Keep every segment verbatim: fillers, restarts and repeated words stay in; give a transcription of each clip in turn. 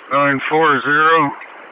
nine four zero.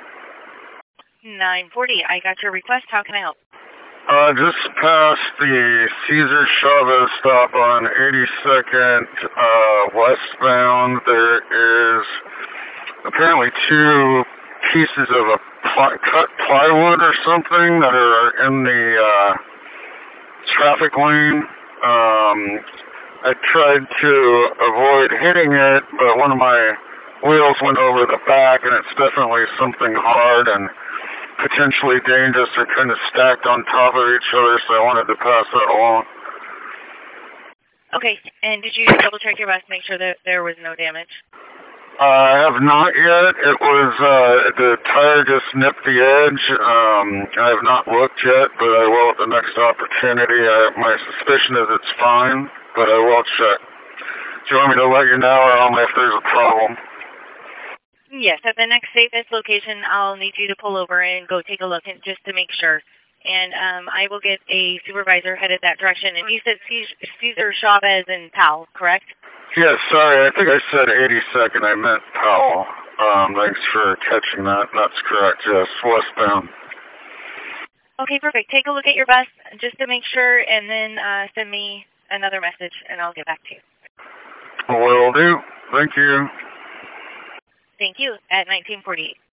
nine forty, I got your request. How can I help? Uh, just past the Cesar Chavez stop on eighty-second, uh, westbound, there is apparently two pieces of a ply cut plywood or something that are in the, uh, traffic lane. Um, I tried to avoid hitting it, but one of my wheels went over the back, and it's definitely something hard and potentially dangerous. They're kind of stacked on top of each other, so I wanted to pass that along. Okay, and did you double check your bus to make sure that there was no damage? Uh, I have not yet. It was, uh, the tire just nipped the edge. Um, I have not looked yet, but I will at the next opportunity. I, my suspicion is it's fine, but I will check. Do you want me to let you know, or only if there's a problem? Yes, at the next safest location, I'll need you to pull over and go take a look and just to make sure. And um, I will get a supervisor headed that direction. And you said Cesar Chavez and Powell, correct? Yes, sorry, I think I said eighty-second. I meant Powell. Um, thanks for catching that. That's correct, yes, westbound. Okay, perfect. Take a look at your bus just to make sure, and then uh, send me another message, and I'll get back to you. Will do. Thank you. Thank you, at nineteen forty-eight.